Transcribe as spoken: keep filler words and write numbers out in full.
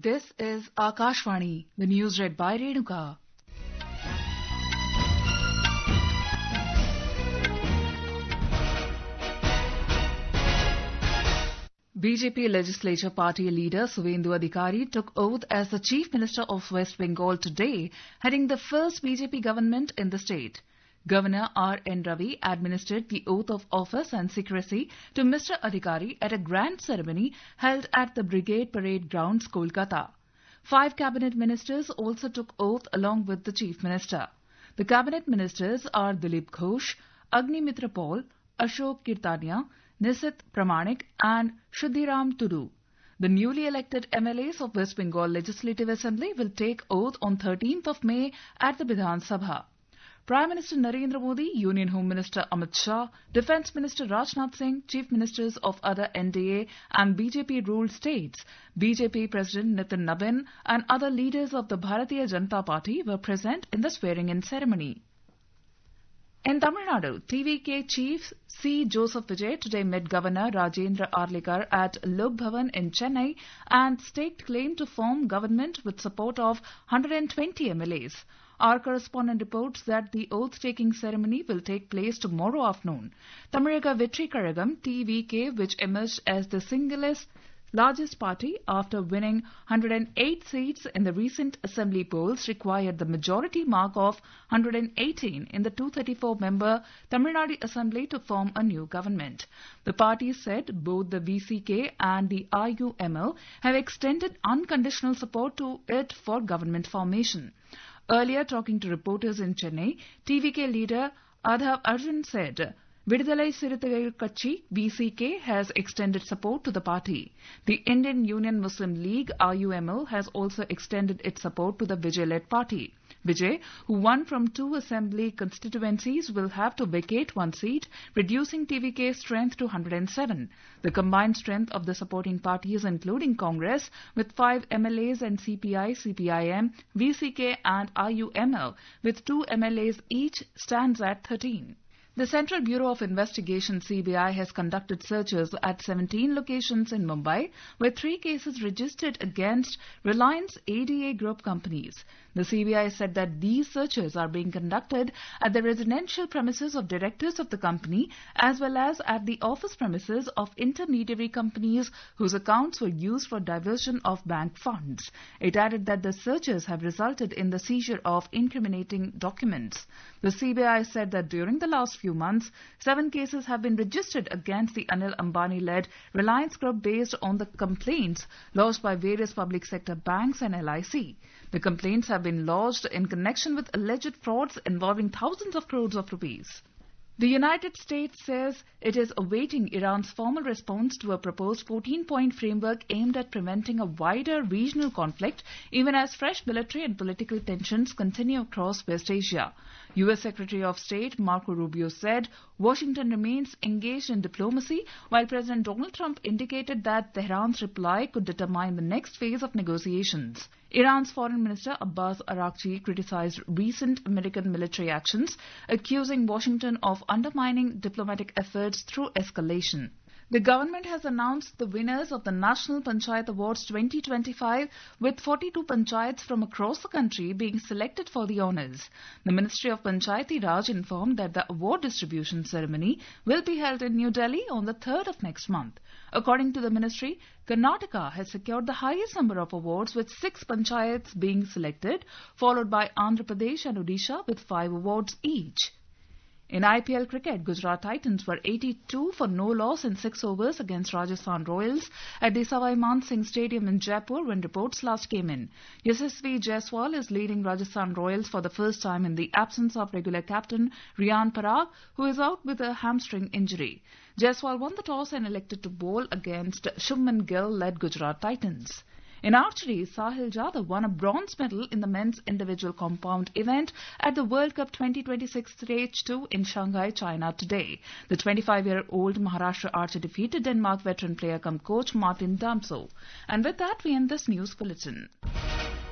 This is Akashvani, the news read by Renuka. B J P Legislature Party leader Suvendu Adhikari took oath as the Chief Minister of West Bengal today, heading the first B J P government in the state. Governor R N Ravi administered the oath of office and secrecy to Mister Adhikari at a grand ceremony held at the Brigade Parade Grounds, Kolkata. Five cabinet ministers also took oath along with the Chief Minister. The cabinet ministers are Dilip Ghosh, Agnimitra Paul, Ashok Kirtania, Nisit Pramanik and Shuddhiram Tudu. The newly elected M L As of West Bengal Legislative Assembly will take oath on thirteenth of May at the Vidhan Sabha. Prime Minister Narendra Modi, Union Home Minister Amit Shah, Defence Minister Rajnath Singh, Chief Ministers of other N D A and B J P-ruled states, B J P President Nitin Nabin and other leaders of the Bharatiya Janata Party were present in the swearing-in ceremony. In Tamil Nadu, T V K Chief C. Joseph Vijay today met Governor Rajendra Arlikar at Lok Bhavan in Chennai and staked claim to form government with support of one hundred twenty M L As. Our correspondent reports that the oath-taking ceremony will take place tomorrow afternoon. Tamaraga Vetri Karagam, T V K, which emerged as the singlest largest party after winning one hundred eight seats in the recent assembly polls, required the majority mark of one hundred eighteen in the two hundred thirty-four member Tamil Nadu Assembly to form a new government. The party said both the V C K and the R U M L have extended unconditional support to it for government formation. Earlier, talking to reporters in Chennai, T V K leader Adhav Arjun said, Vidudalai Siruthagal Katchi, V C K, has extended support to the party. The Indian Union Muslim League, R U M L, has also extended its support to the Vijay-led party. Vijay, who won from two assembly constituencies, will have to vacate one seat, reducing T V K's strength to one hundred seven. The combined strength of the supporting parties, including Congress, with five M L As and C P I, C P I M, V C K and R U M L, with two M L As each, stands at thirteen. The Central Bureau of Investigation C B I has conducted searches at seventeen locations in Mumbai, with three cases registered against Reliance A D A Group companies. The C B I said that these searches are being conducted at the residential premises of directors of the company as well as at the office premises of intermediary companies whose accounts were used for diversion of bank funds. It added that the searches have resulted in the seizure of incriminating documents. The C B I said that during the last few months, seven cases have been registered against the Anil Ambani-led Reliance Group based on the complaints lodged by various public sector banks and L I C. The complaints have been lodged in connection with alleged frauds involving thousands of crores of rupees. The United States says it is awaiting Iran's formal response to a proposed fourteen-point framework aimed at preventing a wider regional conflict, even as fresh military and political tensions continue across West Asia. U S Secretary of State Marco Rubio said Washington remains engaged in diplomacy, while President Donald Trump indicated that Tehran's reply could determine the next phase of negotiations. Iran's Foreign Minister Abbas Araghchi criticized recent American military actions, accusing Washington of undermining diplomatic efforts through escalation. The government has announced the winners of the National Panchayat Awards twenty twenty-five, with forty-two panchayats from across the country being selected for the honours. The Ministry of Panchayati Raj informed that the award distribution ceremony will be held in New Delhi on the third of next month. According to the ministry, Karnataka has secured the highest number of awards, with six panchayats being selected, followed by Andhra Pradesh and Odisha with five awards each. In I P L cricket, Gujarat Titans were eighty-two for no loss in six overs against Rajasthan Royals at the Savai Man Singh Stadium in Jaipur when reports last came in. Yashasvi Jaiswal is leading Rajasthan Royals for the first time in the absence of regular captain Riyan Parag, who is out with a hamstring injury. Jaiswal won the toss and elected to bowl against Shubman Gill-led Gujarat Titans. In archery, Sahil Jadhav won a bronze medal in the men's individual compound event at the World Cup twenty twenty-six Stage two in Shanghai, China today. The twenty-five-year-old Maharashtra archer defeated Denmark veteran player cum coach Martin Damso. And with that, we end this news bulletin.